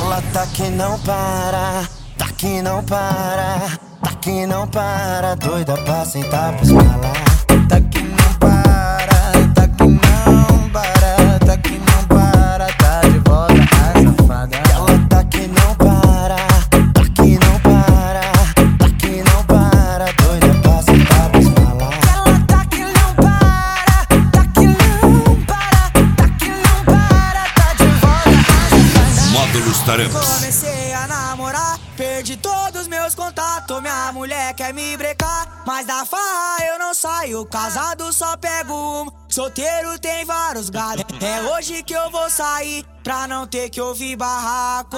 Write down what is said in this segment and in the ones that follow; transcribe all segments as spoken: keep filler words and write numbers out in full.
Ela tá que não para, tá que não para, tá que não para, doida pra sentar pra esmalar. Tá que não para, tá que não para, tá que não para, tá de volta a safada. Ela tá que não para, tá que não para, tá que não para, doida pra sentar pra esmalar. Ela tá que não para, tá que não para, tá que não para, tá de volta a safada. Módulos Taramps. Comecei a namorar, perdi todos meus contatos. Minha mulher quer me brecar, mas da farra eu não saio. Casado só pego uma, solteiro tem vários gatos. É hoje que eu vou sair, pra não ter que ouvir barraco.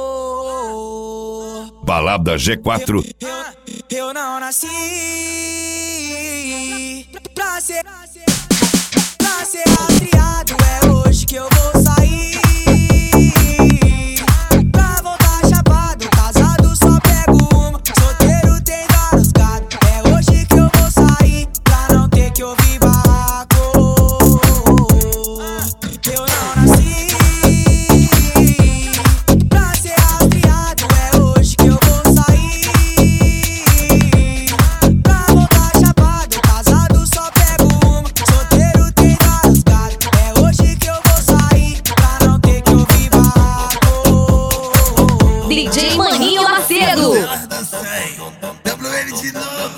Balada G quatro. Eu, eu, eu não nasci pra ser, pra ser rastreado. É hoje que eu vou sair, pra voltar chapado. Casado só pego uma, solteiro tem vários gatos. É hoje que eu vou sair, pra não ter que ouvir barraco. Eu não nasci pra ser rastreado. É hoje que eu vou sair, pra voltar chapado. Casado só pego uma, solteiro tem vários gatos. É hoje que eu vou sair, pra não ter que ouvir barraco. D J Maninho Macedo. W L de novo.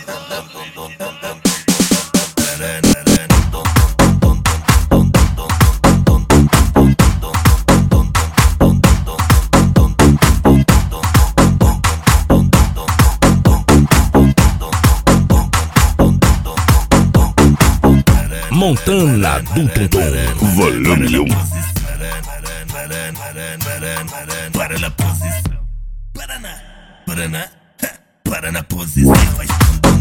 Montana do Tonton. Volume um. Para na posição. Para na, para na, para na posição. Faz tudo.